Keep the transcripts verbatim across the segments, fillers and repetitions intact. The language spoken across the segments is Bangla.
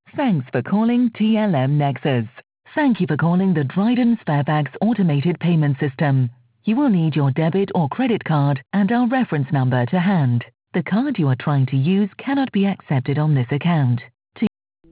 Thanks for calling T L M Nexus. Thank you for calling the Dryden Sparebags automated payment system. You will need your debit or credit card and our reference number to hand. The card you are trying to use cannot be accepted on this account. To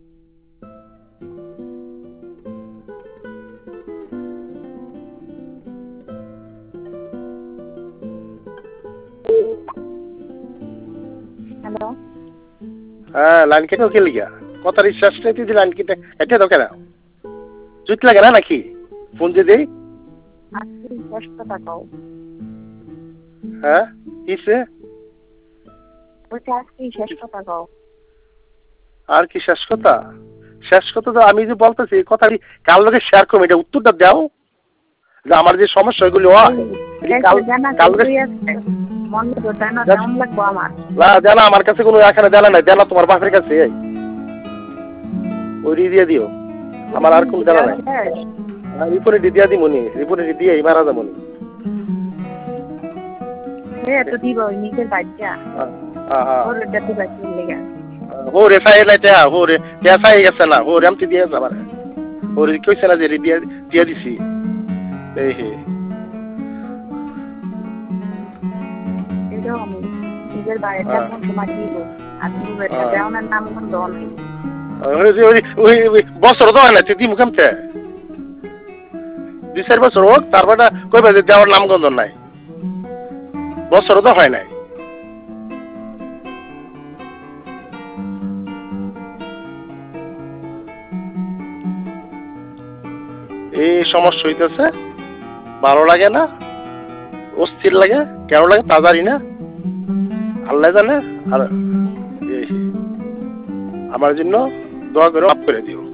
hello হ্যাঁ লাইন কেটে ওকে লিগা কথা রিচার্জ নিতে দি লাইন কেটে এটা তো কেন জুত লাগে না নাকি ফোন দিয়ে দেই আজকে দশটা টাকাও হ্যাঁ কিসে ওইটা আজকে শেষ কথা গাও আর কি শেষ কথা শেষ কথা তো আমি যে বলতেছি কথা কাল লোকে শেয়ার করো এটা উত্তরটা দাও যে আমার যে সমস্যাগুলো হয় কাল কাল মন তো জানা কেমন লাগবে আমার না জানা আমার কাছে কোনো এখানে জানা নাই জানা তোমার বাপের কাছে এই ওই দিয়ে দিও আমার আর কোন জানা নাই রিপোর্টে দিয়ে দিই মনি রিপোর্টে দিয়ে এই মারা যাবো এ তো দিব নিজের বাচ্চা হ্যাঁ হ্যাঁ ওর দাদি বাচ্চা লেগে हो रे साई लाइटे हो रे कैसा ही गसना हो रे हम ती दिया सबर हो रे कोई सला दे दिया दिया दिसी ए हे এটাও আমি নিজের বাড়িটা কোন সময় দিব আপনি বেটা দেওয়ার নাম কোন দল ওই ওই ওই বছর তো হয় না তুই মুখমতে দুই চার বছর হোক তারপরে কই বাজে দেওয়ার নাম গন্ধ নাই বছর তো হয় নাই এই সমস্যা হইতেছে ভালো লাগে না অস্থির লাগে কেন লাগে তা জানি না আল্লাহ জানে আর আমার জন্য দোয়া করে মাফ করে দিও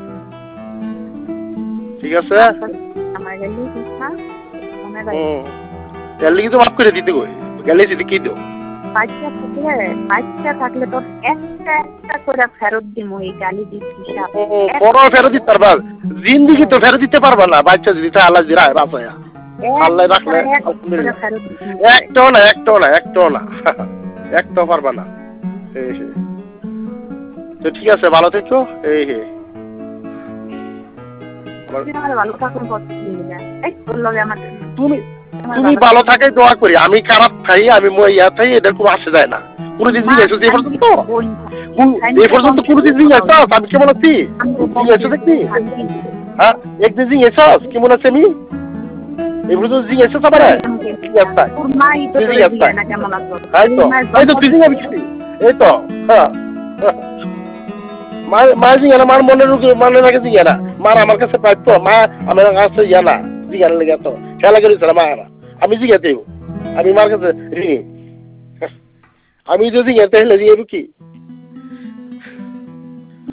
ঠিক আছে আমার গেলি ইচ্ছা মনে হুম গেলি তো মাফ করে দিতে কই গেলি যদি কি দাও বাচ্চা থাকলে বাচ্চা থাকলে তোর একটা একটা করে ফেরত দিমু এই গালি দিচ্ছিস বড় ফেরত দিতে পারবা জিন্দেগি তো ফেরত দিতে পারবা না বাচ্চা যদি তা আল্লাহ জিরা বাঁচায়া আল্লাহ রাখলে একটাও না একটাও না একটাও না একটাও পারবা না এই তো ঠিক আছে ভালো থেকো এই হে ভালো থাকুন তুমি তুমি ভালো থাকে দোয়া করি আমি খারাপ খাই আমি ইয়া খাই এদের কোনো আসে যায় না কোনোদিন জিজ্ঞেস এই পর্যন্ত এই পর্যন্ত কোনোদিন জিজ্ঞেস আমি কেমন আছি জিজ্ঞেস দেখি হ্যাঁ একদিন জিজ্ঞেস কেমন আছে আমি এই পর্যন্ত জিজ্ঞেস পারে এই তো তুই জিজ্ঞাস এই তো হ্যাঁ মা মা জিজ্ঞাস মার মনে মনে লাগে জিজ্ঞাস না মার আমার কাছে প্রাপ্য মা আমার কাছে ইয়া না জিজ্ঞাস লেগে তো খেলা করেছিল মা আমি জিজ্ঞাসেও আমি মার কাছে ঋণী আমি যদি জিজ্ঞাসা হলে জিজ্ঞাসা কি